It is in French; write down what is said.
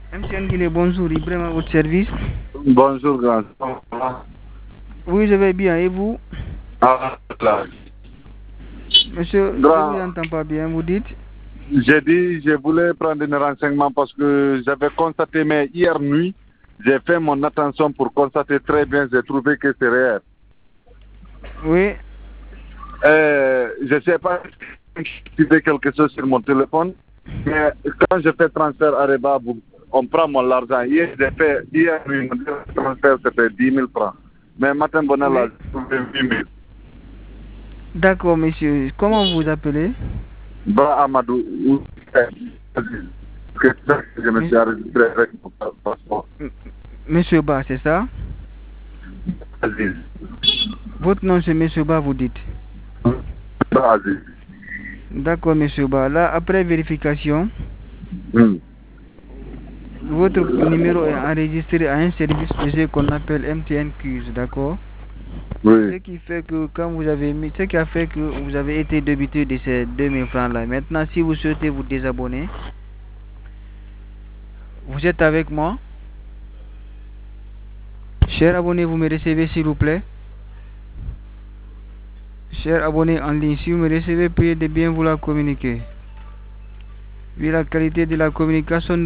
MTN Guinée, bonjour, Ibrahim à votre service. Bonjour, grand. Oui, je vais bien, et vous? Ah, là. Monsieur, je vous Grand, entends pas bien, vous dites? j'ai dit, je voulais prendre des renseignements parce que j'avais constaté, mais hier nuit, j'ai fait mon attention pour constater très bien, j'ai trouvé que c'est réel. Oui, Je ne sais pas si tu fais quelque chose sur mon téléphone, mais quand je fais transfert à Reba, on prend mon argent. Hier nuit, mon transfert c'était 10 000 francs. Mais matin, bonheur, là, oui. j'ai trouvé 8 000. D'accord, monsieur. Comment vous vous appelez? Ba Amadou, que je me suis Monsieur, enregistré avec mon passeport. Monsieur Ba, c'est ça? Aziz. Votre nom, c'est Monsieur Ba, vous dites? Ba Aziz. D'accord, Monsieur Ba. Là, après vérification, Hmm. votre numéro est enregistré à un service de jeu qu'on appelle MTN Quiz, d'accord? Ce Oui. qui fait que quand vous avez mis, ce qui a fait que vous avez été débité de ces 2000 francs là. Maintenant, si vous souhaitez vous désabonner, vous êtes avec moi. Cher abonné, vous me recevez s'il vous plaît. Cher abonné en ligne, si vous me recevez, priez de bien vouloir communiquer. Vu la qualité de la communication,